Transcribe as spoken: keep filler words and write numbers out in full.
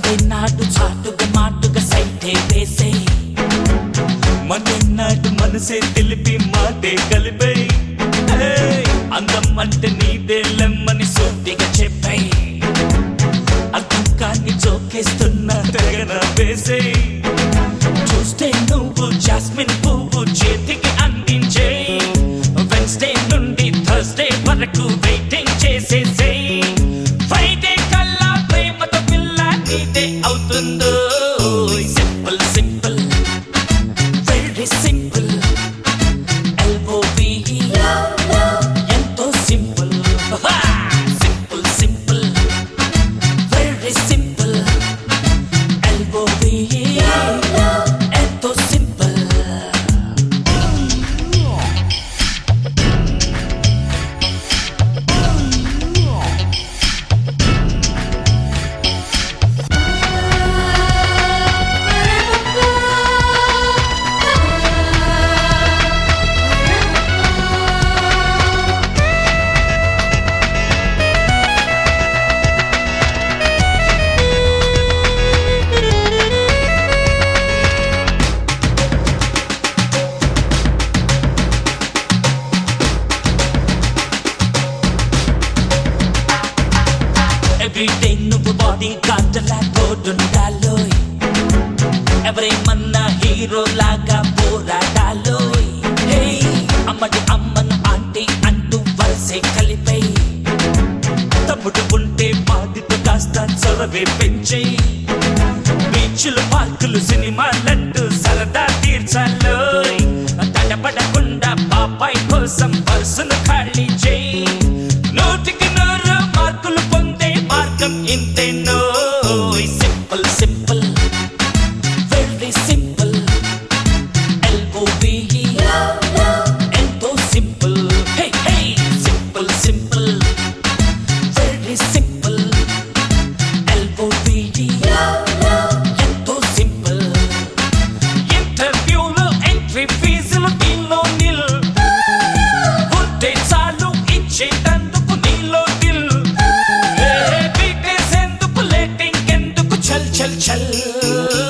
Sunday నాడు చాటుగా మాటుగా సైటే వేసే మన్నాడు మనసే తెలిపి మాటే కలిపే అందం అంటే నీదే లెమ్మని సూటిగా చెప్పే అర్థం కాని జోకేస్తున్నా తెగన వేసే చూస్తే నువ్వు జాస్మిన్ పువ్వు చేతికి అందించే వెన్స్డే నుండి థర్స్డే వరకు వెయిటింగ్ చేసేసే ఫ్రైడే కల్లా ప్రేమతో పిల్ల నీదే అవుతుందో simple simple very simple L O V ఎంతో simple simple simple very simple L O V ఎంతో సింపుల్ Everyday నువ్వు బాడీ గార్డ్లా తోడుండాలోయ్ ఎవరేమన్నా హీరో లాగా పోరాడాలోయ్ అమ్మడి అమ్మను ఆంటీ అంటూ వరసే కలిపై తమ్ముడు ఉంటే బాధితో కాస్త చొరవే పెంచే బీచ్లు పార్కులు సినిమాలంటూ సరదా తీర్చాలోయ్ తడబడకుండా బాబాయ్ కోసం పర్సును ఖాళీ చేయి నూటికి నూరు మార్కులు పొందే మార్గం ఇంతేనో simple simple very simple L O V ఎంతో simple hey hey simple simple very simple L O V ఎంతో సింపుల్ ఇంటర్వ్యూలో ఎంట్రీ ఫీజులు కిలో నిల్ ఉంటే చాలు ఇచ్చేటందుకు నీలో దిల్ చల్ చల్ చల్